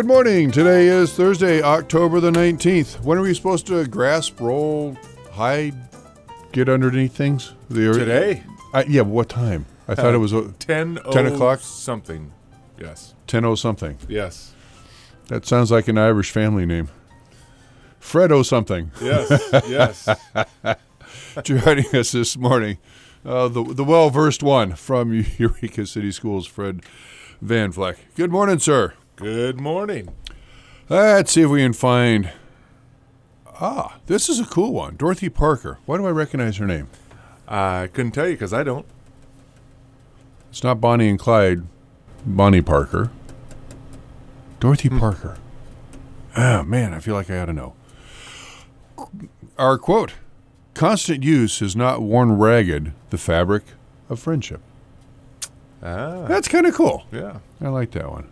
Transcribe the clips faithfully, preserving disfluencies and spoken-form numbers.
Good morning. Today is Thursday, October the nineteenth. When are we supposed to grasp, roll, hide, get underneath things? The, Today? I, yeah, what time? I thought Uh, it was uh, ten, ten o'clock? Something. Yes. ten oh something. Yes. That sounds like an Irish family name. Fred O something. Yes. Yes. Joining us this morning, uh, the the well-versed one from Eureka City Schools, Fred Van Vleck. Good morning, sir. Good morning. Let's see if we can find... Ah, this is a cool one. Dorothy Parker. Why do I recognize her name? I couldn't tell you because I don't. It's not Bonnie and Clyde. Bonnie Parker. Dorothy Hmm. Parker. Ah, man, I feel like I ought to know. Our quote, constant use has not worn ragged the fabric of friendship. Ah. That's kind of cool. Yeah. I like that one.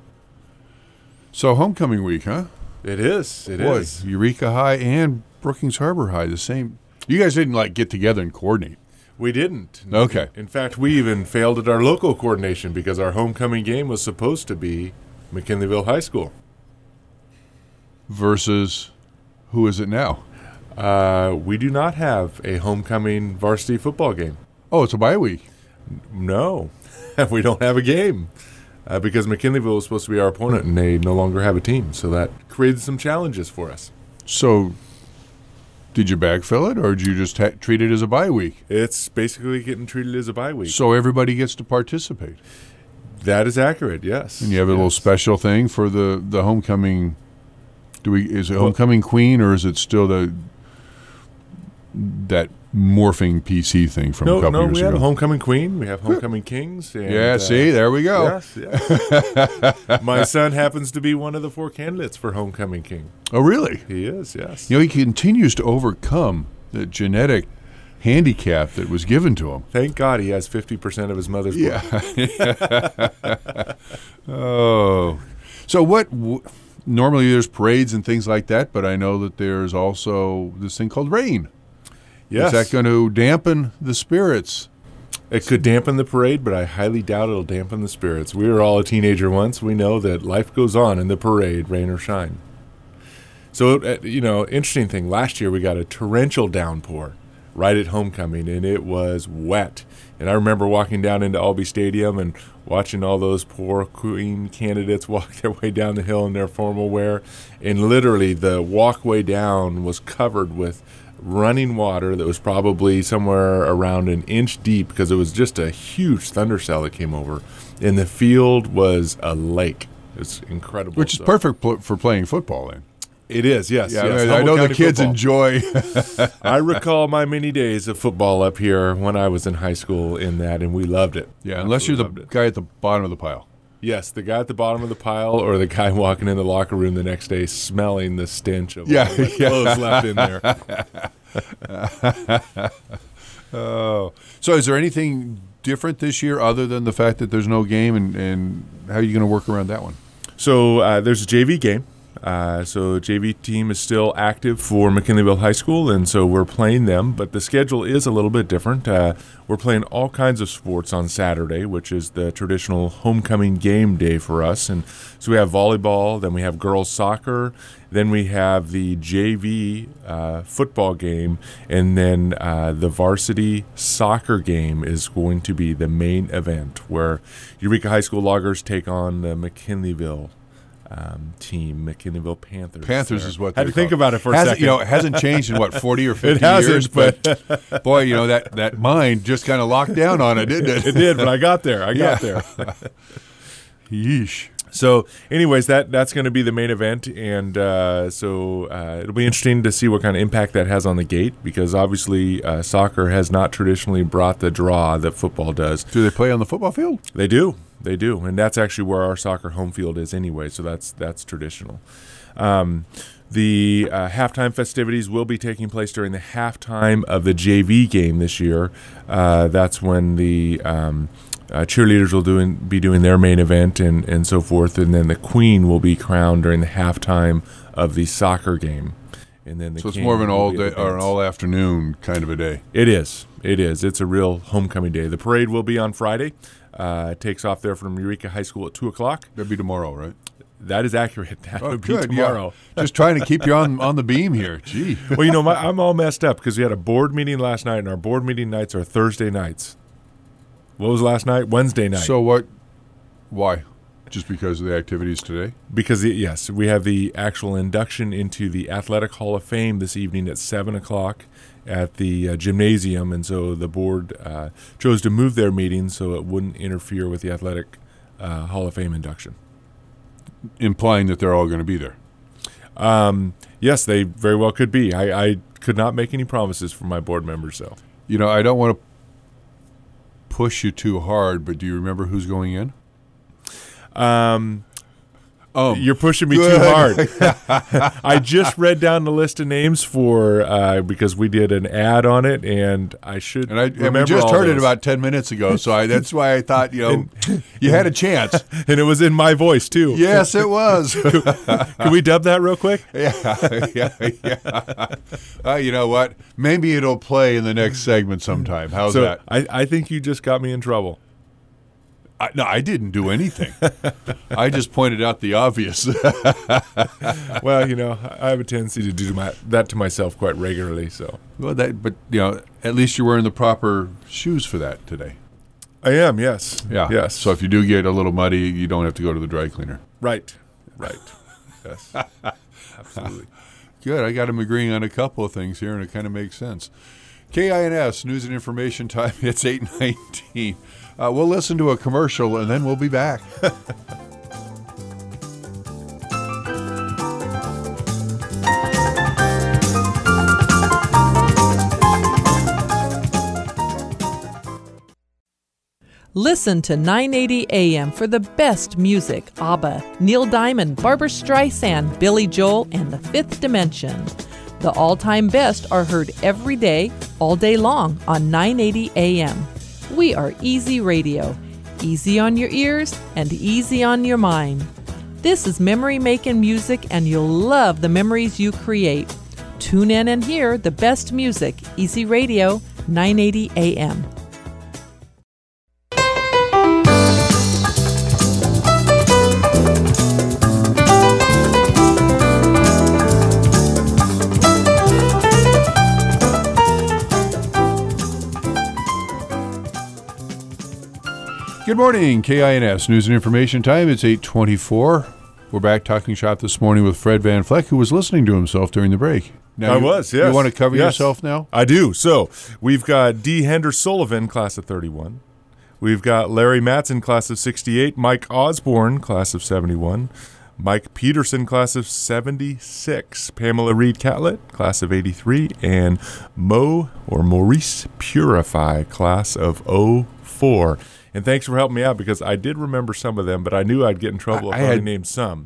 So homecoming week, huh? It is. It Boy, is. Eureka High and Brookings Harbor High, the same. You guys didn't like get together and coordinate. We didn't. Okay. In fact, we even failed at our local coordination because our homecoming game was supposed to be McKinleyville High School. Versus, who is it now? Uh, we do not have a homecoming varsity football game. Oh, it's a bye week. No, we don't have a game uh, because McKinleyville was supposed to be our opponent, and they no longer have a team. So that created some challenges for us. So, did you backfill it, or did you just ha- treat it as a bye week? It's basically getting treated as a bye week. So everybody gets to participate. That is accurate, yes. And you have a yes. little special thing for the, the homecoming. Do we? Is it homecoming queen, or is it still the that morphing P C thing from no, a couple no, years we ago? have homecoming queen. We have homecoming kings. And, yeah, uh, see, there we go. Yes, yes. My son happens to be one of the four candidates for homecoming king. Oh, really? He is, yes. You know, he continues to overcome the genetic handicap that was given to him. Thank God he has fifty percent of his mother's blood. Yeah. Oh. So what... W- normally there's parades and things like that, but I know that there's also this thing called rain. Yes. Is that going to dampen the spirits? It could dampen the parade, but I highly doubt it'll dampen the spirits. We were all a teenager once. We know that life goes on in the parade, rain or shine. So, uh, you know, interesting thing. Last year we got a torrential downpour right at homecoming, and it was wet. And I remember walking down into Albee Stadium and watching all those poor queen candidates walk their way down the hill in their formal wear. And literally the walkway down was covered with running water that was probably somewhere around an inch deep because it was just a huge thundercell that came over. And the field was a lake. It's incredible. Which is So- perfect pl- for playing football then. It is, yes. Yeah, yes. I, mean, I Humboldt know the County kids football. enjoy. I recall my many days of football up here when I was in high school in that, and we loved it. Yeah, unless you're the Absolutely loved it. guy at the bottom of the pile. Yes, the guy at the bottom of the pile or the guy walking in the locker room the next day smelling the stench of Yeah, all the yeah. clothes left in there. Oh, so is there anything different this year other than the fact that there's no game, and, and how are you going to work around that one? So uh, there's a J V game. Uh, so the J V team is still active for McKinleyville High School, and so we're playing them. But the schedule is a little bit different. Uh, we're playing all kinds of sports on Saturday, which is the traditional homecoming game day for us. And so we have volleyball, then we have girls soccer, then we have the J V uh, football game, and then uh, the varsity soccer game is going to be the main event, where Eureka High School Loggers take on the McKinleyville Um, team, McKinleyville Panthers. Panthers There. is what Had they're to think called. about it for a Hasn't- second. You know, it hasn't changed in what forty or fifty It hasn't, years, but boy, you know that that mind just kind of locked down on it, didn't it? It did, but I got there. I got Yeah. there. Yeesh. So, anyways, that that's going to be the main event, and uh, so uh, it'll be interesting to see what kind of impact that has on the gate, because obviously uh, soccer has not traditionally brought the draw that football does. Do they play on the football field? They do, they do, and that's actually where our soccer home field is anyway. So that's that's traditional. Um, the uh, halftime festivities will be taking place during the halftime of the J V game this year. Uh, that's when the um, Uh, cheerleaders will doing, be doing their main event and, and so forth, and then the queen will be crowned during the halftime of the soccer game. And then the So it's king more of an will all be day at the or an dance. all afternoon kind of a day. It is. It is. It's a real homecoming day. The parade will be on Friday. Uh, it takes off there from Eureka High School at two o'clock. That'd be tomorrow, right? that is accurate. That Oh, would be good. tomorrow. Yeah. Just trying to keep you on, on the beam here. Gee. Well, you know, my, I'm all messed up because we had a board meeting last night, and our board meeting nights are Thursday nights. What was last night? Wednesday night. So what? Why? Just because of the activities today? Because, it, yes, we have the actual induction into the Athletic Hall of Fame this evening at seven o'clock at the uh, gymnasium, and so the board uh, chose to move their meeting so it wouldn't interfere with the Athletic uh, Hall of Fame induction. Implying that they're all going to be there. Um, yes, they very well could be. I, I could not make any promises for my board members, though. You know, I don't want to push you too hard, but do you remember who's going in? Um, oh, you're pushing me good. too hard. I just read down the list of names for uh, because we did an ad on it, and I should And I and remember we just all heard it those. about ten minutes ago, so I, that's why I thought, you know, you had a chance. And it was in my voice too. Yes, it was. Can we dub that real quick? yeah, yeah, yeah. Uh, you know what? Maybe it'll play in the next segment sometime. How's So that? I, I think you just got me in trouble. I, no, I didn't do anything. I just pointed out the obvious. Well, you know, I have a tendency to do my, that to myself quite regularly. So Well, that, but you know, at least you're wearing the proper shoes for that today. I am, yes, Yeah. yes. So if you do get a little muddy, you don't have to go to the dry cleaner. right, right, yes, absolutely. Good. I got him agreeing on a couple of things here, and it kind of makes sense. K I N S, News and Information Time. It's eight nineteen. Uh, we'll listen to a commercial, and then we'll be back. Listen to nine eighty A M for the best music. ABBA, Neil Diamond, Barbra Streisand, Billy Joel, and The Fifth Dimension. The all-time best are heard every day, all day long on nine eighty A M. We are Easy Radio. Easy on your ears and easy on your mind. This is memory-making music, and you'll love the memories you create. Tune in and hear the best music. Easy Radio, nine eighty A M. Good morning, K I N S News and Information Time. It's eight twenty-four. We're back talking shop this morning with Fred Van Fleck, who was listening to himself during the break. Now I you, was, yes. You want to cover Yes. yourself now? I do. So we've got D. Hender Sullivan, class of thirty-one. We've got Larry Matson, class of sixty-eight. Mike Osborne, class of seventy-one. Mike Peterson, class of seventy-six. Pamela Reed Catlett, class of eighty-three. And Mo or Maurice Purify, class of oh four. And thanks for helping me out because I did remember some of them, but I knew I'd get in trouble I- if I I only had- named some.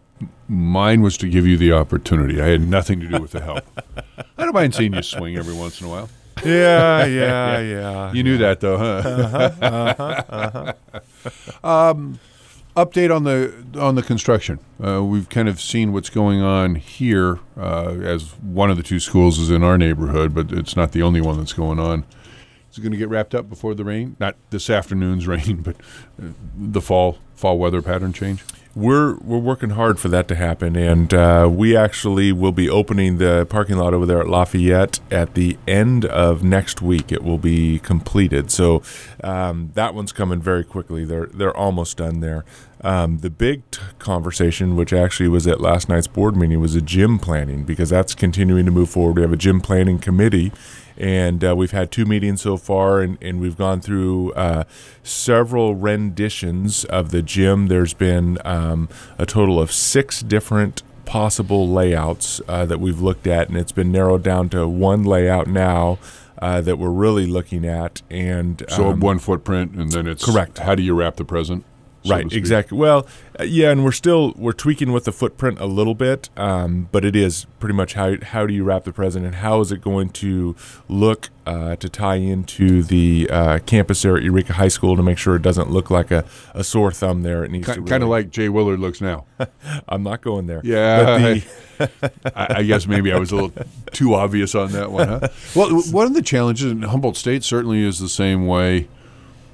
Mine was to give you the opportunity. I had nothing to do with the help. I don't mind seeing you swing every once in a while. Yeah, yeah, yeah. You knew that, though, huh? Uh-huh, uh-huh, uh-huh. um, update on the on the construction. Uh, we've kind of seen what's going on here, uh, as one of the two schools is in our neighborhood, but it's not the only one that's going on. Is it going to get wrapped up before the rain? Not this afternoon's rain, but uh, the fall fall weather pattern change? We're we're working hard for that to happen, and uh, we actually will be opening the parking lot over there at Lafayette at the end of next week. It will be completed, so um, that one's coming very quickly. They're they're almost done there. Um, the big t- conversation, which actually was at last night's board meeting, was a gym planning because that's continuing to move forward. We have a gym planning committee. And uh, we've had two meetings so far, and, and we've gone through uh, several renditions of the gym. There's been um, a total of six different possible layouts uh, that we've looked at, and it's been narrowed down to one layout now uh, that we're really looking at. And So um, one footprint, and then it's correct. How do you wrap the present? so to Right, speak? exactly. Well, uh, yeah, and we're still we're tweaking with the footprint a little bit, um, but it is pretty much how how do you wrap the present and how is it going to look uh, to tie into the uh, campus there at Eureka High School to make sure it doesn't look like a, a sore thumb there. It needs Ki- to kind of really- like Jay Willard looks now. I'm not going there. Yeah, But the, I, I guess maybe I was a little too obvious on that one, huh? Well, one of the challenges in Humboldt State certainly is the same way.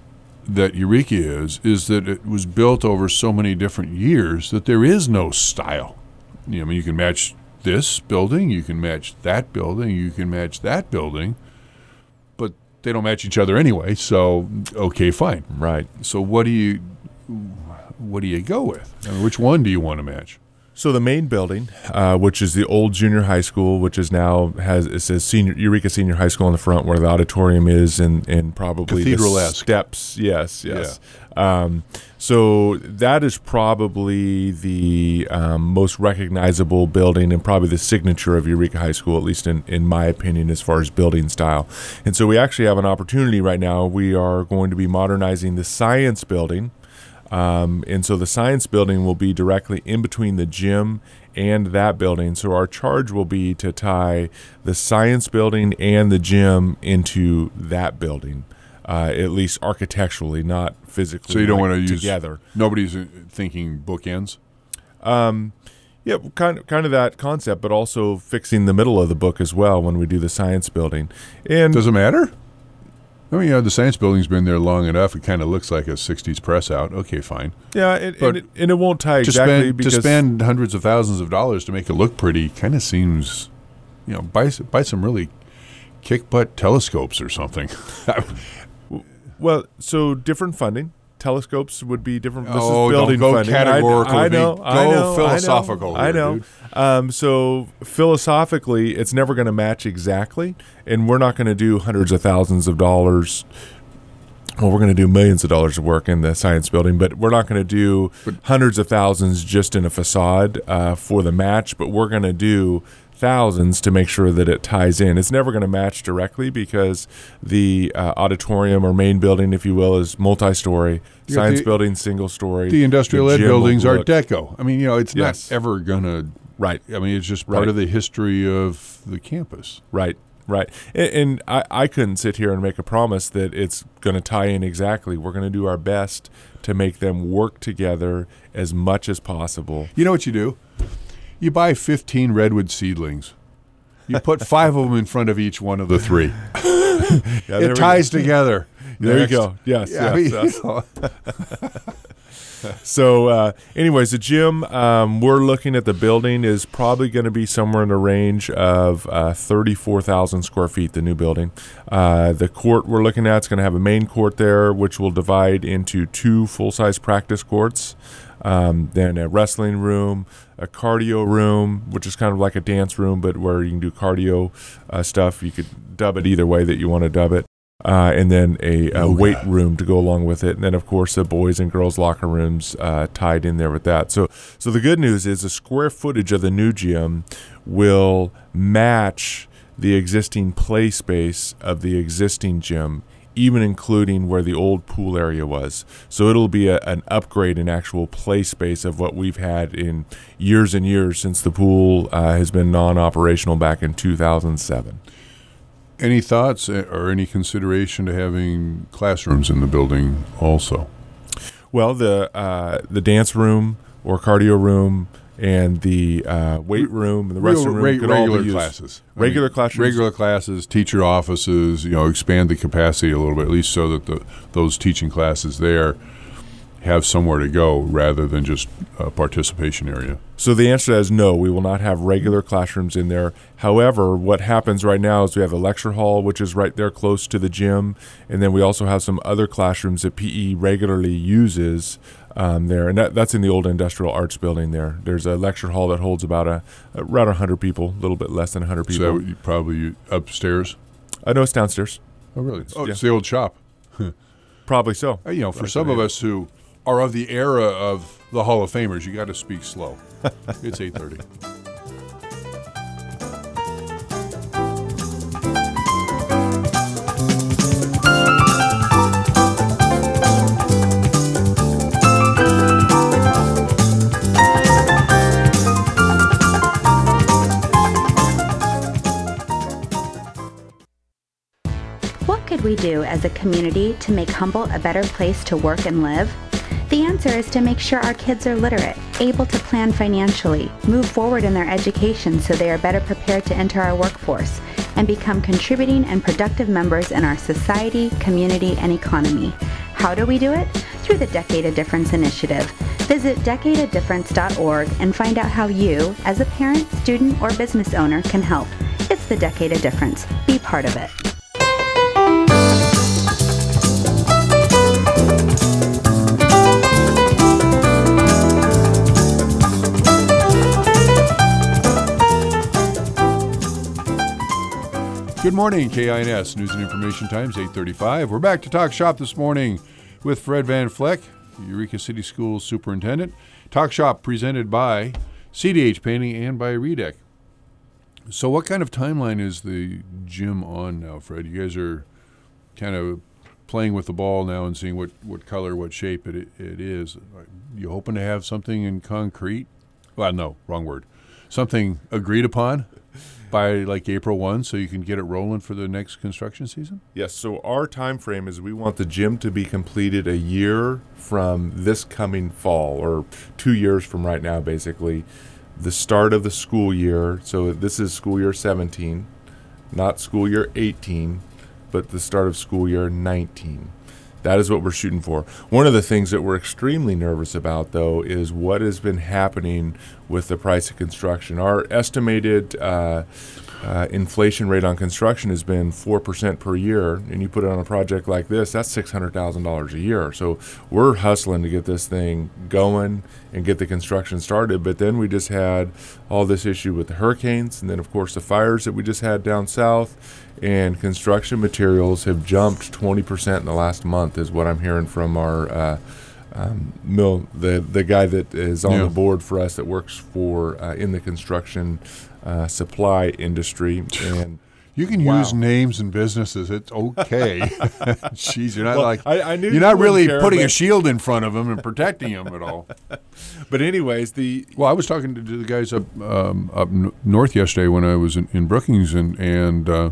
that Eureka is, is that it was built over so many different years that there is no style. You know, I mean, you can match this building, you can match that building, you can match that building, but they don't match each other anyway, so okay, fine. Right. So what do you what do you go with? I mean, which one do you want to match? So the main building, uh, which is the old junior high school, which is now has it says senior Eureka Senior High School in the front, where the auditorium is, and and probably Cathedral-esque. the steps. Yes, yes. Yeah. Um, so that is probably the um, most recognizable building and probably the signature of Eureka High School, at least in, in my opinion, as far as building style. And so we actually have an opportunity right now. We are going to be modernizing the science building. Um, and so the science building will be directly in between the gym and that building. So our charge will be to tie the science building and the gym into that building, uh, at least architecturally, not physically. So you don't like, want to use together. Nobody's uh, thinking bookends. Um, yeah, kind of, kind of that concept, but also fixing the middle of the book as well when we do the science building. And does it matter? I mean, you know, the science building's been there long enough. It kind of looks like a sixties press out. Okay, fine. Yeah, it, But and, it, and it won't tie To exactly spend, because to spend hundreds of thousands of dollars to make it look pretty kind of seems, you know, buy s- buy some really kick butt telescopes or something. well, so different funding. Telescopes would be different. This Oh, is don't building go funding. categorical. I, I know. Go I know. philosophical I know. here, I know. Um, so philosophically, it's never going to match exactly, and we're not going to do hundreds of thousands of dollars. Well, we're going to do millions of dollars of work in the science building, but we're not going to do But- hundreds of thousands just in a facade uh, for the match. But we're going to do thousands to make sure that it ties in. It's never going to match directly because the uh, auditorium or main building, if you will, is multi-story. You got Science the- building, single story. The industrial The ed gym will buildings Art look- Deco. I mean, you know, it's Yes. not ever going to, Right, I mean, it's just part Right. of the history of the campus. right, right. And, and I, I couldn't sit here and make a promise that it's going to tie in exactly. We're going to do our best to make them work together as much as possible. You know what you do? You buy fifteen redwood seedlings. You put five of them in front of each one of the three. Yeah, there we It ties go. together. There Next. you go. Yes, Yeah, I yes, mean, yes. you know, So, uh, anyways, the gym, um, we're looking at the building is probably going to be somewhere in the range of uh, thirty-four thousand square feet, the new building. Uh, the court we're looking at is going to have a main court there, which will divide into two full-size practice courts, um, then a wrestling room, a cardio room, which is kind of like a dance room, but where you can do cardio uh, stuff. You could dub it either way that you want to dub it. Uh, and then a, a Yoga. weight room to go along with it, and then of course the boys and girls locker rooms uh, tied in there with that. So, so the good news is the square footage of the new gym will match the existing play space of the existing gym, even including where the old pool area was. So it'll be a, an upgrade in actual play space of what we've had in years and years since the pool uh, has been non-operational back in two thousand seven. Any thoughts uh, or any consideration to having classrooms in the building also? Well, the uh, the dance room or cardio room and the uh, weight room and the wrestling room Reg- could all regular be used. classes. I Regular mean, classrooms. Regular classes, teacher offices, you know, expand the capacity a little bit, at least so that the those teaching classes there have somewhere to go rather than just a participation area. So the answer to that is no, we will not have regular classrooms in there. However, what happens right now is we have the lecture hall, which is right there close to the gym, and then we also have some other classrooms that P E regularly uses um, there, and that, that's in the old industrial arts building there. There's a lecture hall that holds about a around one hundred people, a little bit less than one hundred So people. that would you probably upstairs. I know it's downstairs. Oh, really? Oh, yeah. it's the old shop. Probably so. Uh, You know, for Right, some yeah. of us who are of the era of the Hall of Famers, you got to speak slow. It's eight thirty. What could we do as a community to make Humboldt a better place to work and live? The answer is to make sure our kids are literate, able to plan financially, move forward in their education so they are better prepared to enter our workforce, and become contributing and productive members in our society, community, and economy. How do we do it? Through the Decade of Difference initiative. Visit decade of difference dot org and find out how you, as a parent, student, or business owner, can help. It's the Decade of Difference. Be part of it. Good morning, K I N S News and Information Times, eight thirty-five. We're back to Talk Shop this morning with Fred Van Fleck, Eureka City Schools Superintendent. Talk Shop presented by C D H Painting and by Redec. So what kind of timeline is the gym on now, Fred? You guys are kind of playing with the ball now and seeing what, what color, what shape it it is. Are you hoping to have something in concrete? Well, no, wrong word. Something agreed upon by like April first so you can get it rolling for the next construction season? Yes, so our time frame is we want the gym to be completed a year from this coming fall, or two years from right now, basically. The start of the school year, so this is school year seventeen, not school year eighteen, but the start of school year nineteen. That is what we're shooting for. One of the things that we're extremely nervous about, though, is what has been happening with the price of construction. Our estimated uh, uh, inflation rate on construction has been four percent per year, and you put it on a project like this, that's six hundred thousand dollars a year. So we're hustling to get this thing going and get the construction started, but then we just had all this issue with the hurricanes, and then, of course, the fires that we just had down south, and construction materials have jumped twenty percent in the last month is what I'm hearing from our uh, um, mill, the the guy that is on yeah. the board for us that works for uh, in the construction uh, supply industry. And you can wow. use names and businesses. It's okay. Jeez, you're not well, like I, I knew you're you not really care, putting a but- shield in front of them and protecting them at all. But anyways, the Well, I was talking to the guys up um, up n- north yesterday when I was in, in Brookings, and and uh,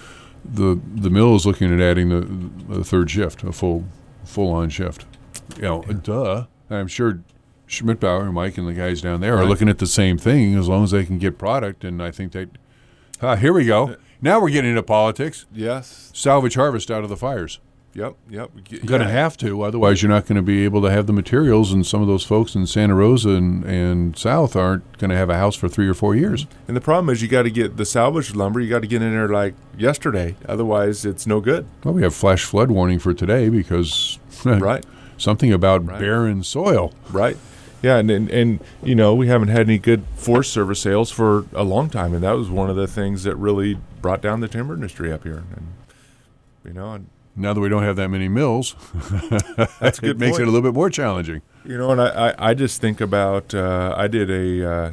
the the mill is looking at adding the, the third shift, a full full on shift. You know, yeah. duh. And I'm sure Schmidbauer and Mike and the guys down there right. are looking at the same thing as long as they can get product. And I think they, ah, here we go. Now we're getting into politics. yes, Salvage harvest out of the fires. yep, yep. You're going to have to, otherwise you're not going to be able to have the materials, and some of those folks in Santa Rosa and, and South aren't going to have a house for three or four years. And the problem is you got to get the salvage lumber, you got to get in there like yesterday, otherwise it's no good. Well, we have flash flood warning for today because Right. something about Right. barren soil. Right. Yeah, and, and and you know, we haven't had any good Forest Service sales for a long time, and that was one of the things that really brought down the timber industry up here. And you know, and Now that we don't have that many mills, that's a good it makes point. it a little bit more challenging. You know, and I, I, I just think about uh, I did a, uh,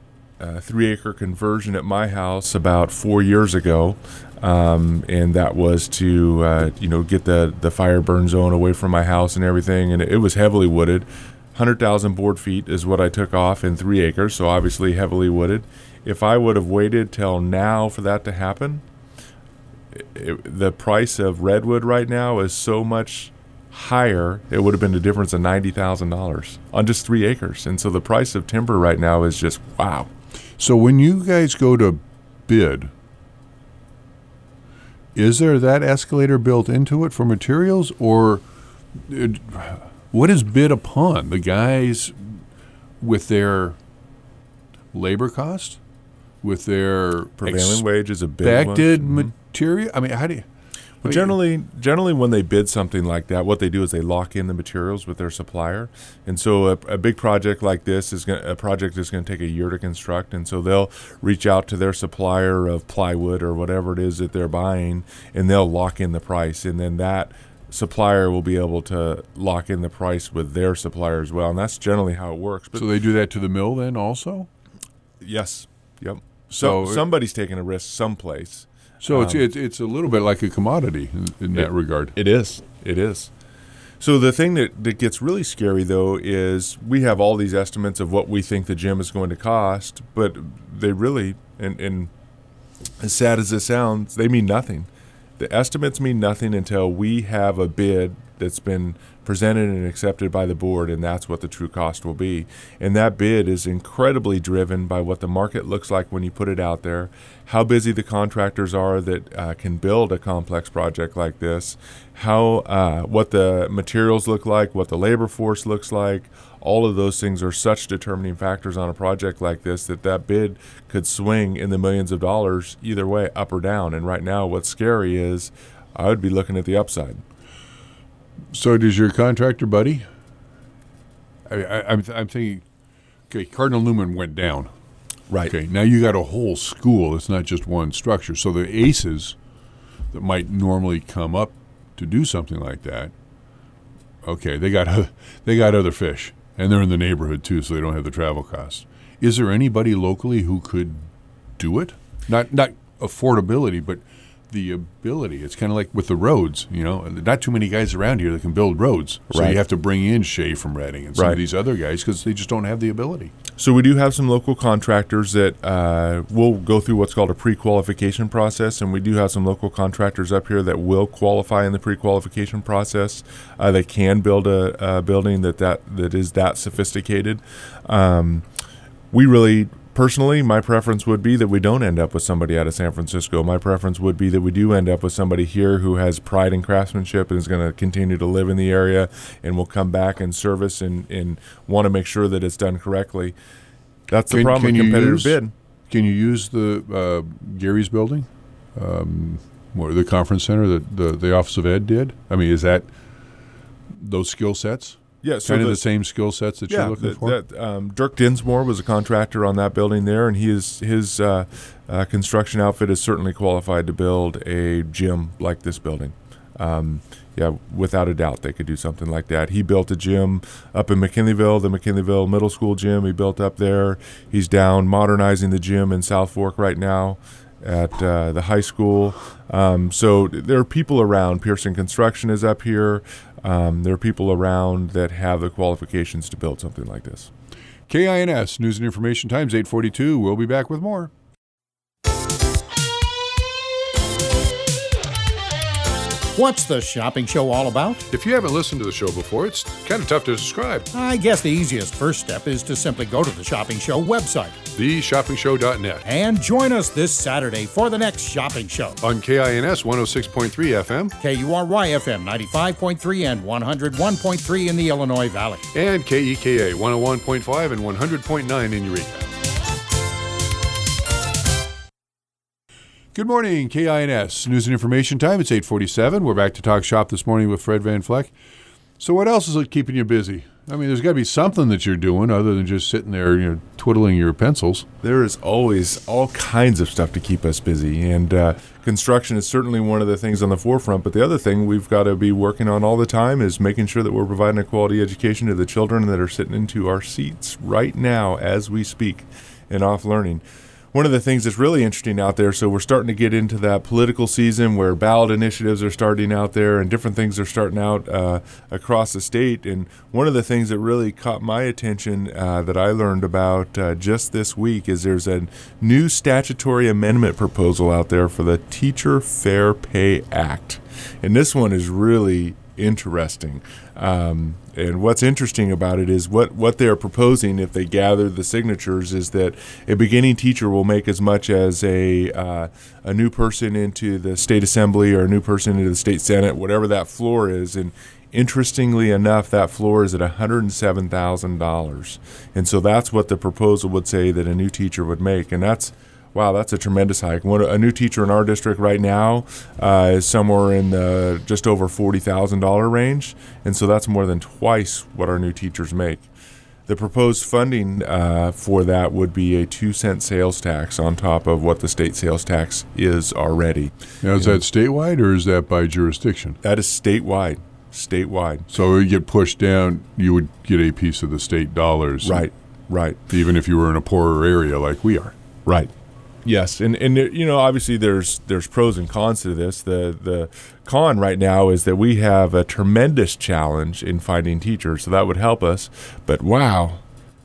a three acre conversion at my house about four years ago, um, and that was to uh, you know get the the fire burn zone away from my house and everything, and it, it was heavily wooded. one hundred thousand board feet is what I took off in three acres, so obviously heavily wooded. If I would have waited till now for that to happen, it, the price of redwood right now is so much higher, it would have been a difference of ninety thousand dollars on just three acres. And so the price of timber right now is just, wow. So when you guys go to bid, is there that escalator built into it for materials, or it, what is bid upon? The guys with their labor cost, with their Prevailing wage is a big one. expected Mhm. material? I mean, how do you... Well, generally, generally, when they bid something like that, what they do is they lock in the materials with their supplier, and so a, a big project like this is going a project is going to take a year to construct, and so they'll reach out to their supplier of plywood or whatever it is that they're buying, and they'll lock in the price, and then that supplier will be able to lock in the price with their supplier as well, and that's generally how it works. But So they do that to the mill then also? yes, yep. So, So it- somebody's taking a risk someplace. So it's, Um, it's it's a little bit like a commodity in, in that It- regard. It is. It is. So the thing that, that gets really scary, though, is we have all these estimates of what we think the gym is going to cost, but they really, and, and as sad as it sounds, they mean nothing. The estimates mean nothing until we have a bid that's been presented and accepted by the board, and that's what the true cost will be. And that bid is incredibly driven by what the market looks like when you put it out there, how busy the contractors are that uh, can build a complex project like this, how uh, what the materials look like, what the labor force looks like. All of those things are such determining factors on a project like this that that bid could swing in the millions of dollars either way, up or down. And right now, what's scary is I would be looking at the upside. So does your contractor buddy? I, I, I'm, I'm thinking, okay, Cardinal Newman went down. Right. Okay, now you got a whole school. It's not just one structure. So the aces that might normally come up to do something like that, okay, they got they got other fish, and they're in the neighborhood too, so they don't have the travel costs. Is there anybody locally who could do it? Not not affordability, but the ability. It's kind of like with the roads, you know, not too many guys around here that can build roads. So right. you have to bring in Shea from Reading and some right. of these other guys because they just don't have the ability. So we do have some local contractors that uh, will go through what's called a pre-qualification process, and we do have some local contractors up here that will qualify in the pre-qualification process. Uh, they can build a, a building that, that that is that sophisticated. Um, we really... Personally, my preference would be that we don't end up with somebody out of San Francisco. My preference would be that we do end up with somebody here who has pride in craftsmanship and is going to continue to live in the area and will come back and service and, and want to make sure that it's done correctly. That's the can, problem can with competitive use, bid. Can you use the uh, Gary's building, um, or the conference center that the, the Office of Ed did? I mean, is that those skill sets? Yeah, so kind of the, the same skill sets that yeah, you're looking the, for? That, um, Dirk Dinsmore was a contractor on that building there, and he is, his uh, uh, construction outfit is certainly qualified to build a gym like this building. Um, yeah, without a doubt, they could do something like that. He built a gym up in McKinleyville, the McKinleyville Middle School gym. He built up there. He's down modernizing the gym in South Fork right now at uh, the high school. Um, so there are people around. Pearson Construction is up here. Um, there are people around that have the qualifications to build something like this. K I N S, News and Information Times, eight forty-two. We'll be back with more. What's the shopping show all about? If you haven't listened to the show before, it's kind of tough to describe. I guess the easiest first step is to simply go to the Shopping Show website. the shopping show dot net. And join us this Saturday for the next Shopping Show. On K I N S one oh six point three F M. K U R Y F M ninety-five point three and one oh one point three in the Illinois Valley. And K E K A one oh one point five and one hundred point nine in Eureka. Good morning, K I N S, News and Information Time. It's eight forty-seven. We're back to talk shop this morning with Fred Van Fleck. So what else is keeping you busy? I mean, there's got to be something that you're doing other than just sitting there, you know, twiddling your pencils. There is always all kinds of stuff to keep us busy, and uh, construction is certainly one of the things on the forefront. But the other thing we've got to be working on all the time is making sure that we're providing a quality education to the children that are sitting into our seats right now as we speak and off learning. One of the things that's really interesting out there, so we're starting to get into that political season where ballot initiatives are starting out there and different things are starting out uh, across the state. And one of the things that really caught my attention uh, that I learned about uh, just this week is there's a new statutory amendment proposal out there for the Teacher Fair Pay Act. And this one is really interesting. Um, and what's interesting about it is what, what they're proposing, if they gather the signatures, is that a beginning teacher will make as much as a uh, a new person into the state assembly or a new person into the state senate, whatever that floor is. And interestingly enough, that floor is at one hundred seven thousand dollars. And so that's what the proposal would say that a new teacher would make. And that's Wow, that's a tremendous hike. One, a new teacher in our district right now uh, is somewhere in the just over forty thousand dollars range, and so that's more than twice what our new teachers make. The proposed funding uh, for that would be a two cent sales tax on top of what the state sales tax is already. Now, is that statewide or is that by jurisdiction? That is statewide. Statewide. So it would get pushed down, you would get a piece of the state dollars. Right, right. Even if you were in a poorer area like we are. Right. Yes, and and you know, obviously there's there's pros and cons to this. The the con right now is that we have a tremendous challenge in finding teachers, so that would help us. But wow,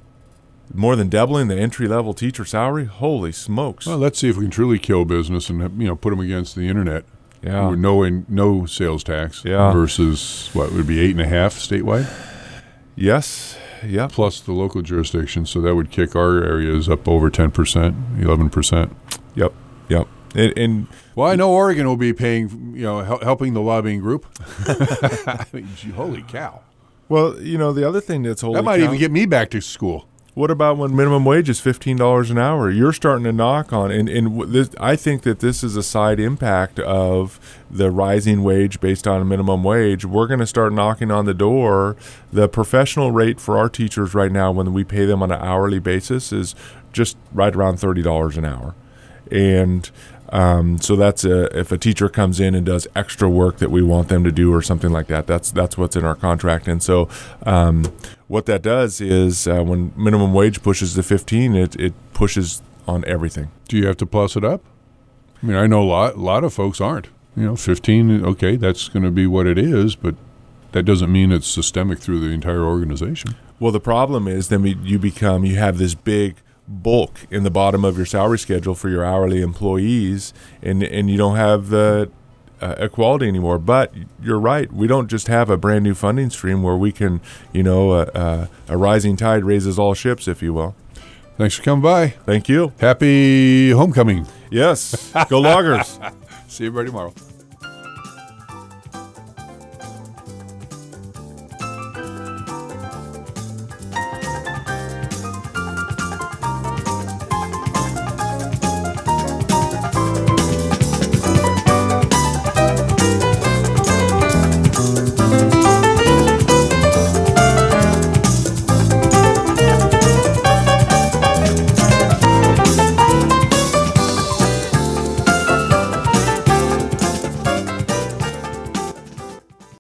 more than doubling the entry level teacher salary. Holy smokes! Well, let's see if we can truly kill business and, you know, put them against the internet. Yeah. With no in, no sales tax. Yeah. Versus what would be eight and a half statewide. Yes. Yep. Plus the local jurisdiction, so that would kick our areas up over ten percent, eleven percent. Yep. Yep. And, and well, I know Oregon will be paying, you know, hel- helping the lobbying group. I mean, gee, holy cow! well, you know, the other thing that's holy That might cow, even get me back to school. What about when minimum wage is fifteen dollars an hour? You're starting to knock on, and, and w- this, I think that this is a side impact of the rising wage based on minimum wage. We're going to start knocking on the door. The professional rate for our teachers right now, when we pay them on an hourly basis, is just right around thirty dollars an hour. And um, so that's a, if a teacher comes in and does extra work that we want them to do or something like that, that's that's what's in our contract. And so um, what that does is uh, when minimum wage pushes to fifteen, it, it pushes on everything. Do you have to plus it up? I mean, I know a lot, a lot of folks aren't. You know, fifteen, okay, that's going to be what it is, but that doesn't mean it's systemic through the entire organization. Well, the problem is then we, you become, you have this big bulk in the bottom of your salary schedule for your hourly employees, and and you don't have the uh, equality anymore. But you're right, we don't just have a brand new funding stream where we can, you know, uh, uh, a rising tide raises all ships, if you will. Thanks for coming by. Thank you. Happy homecoming. Yes, go Loggers. See you everybody tomorrow.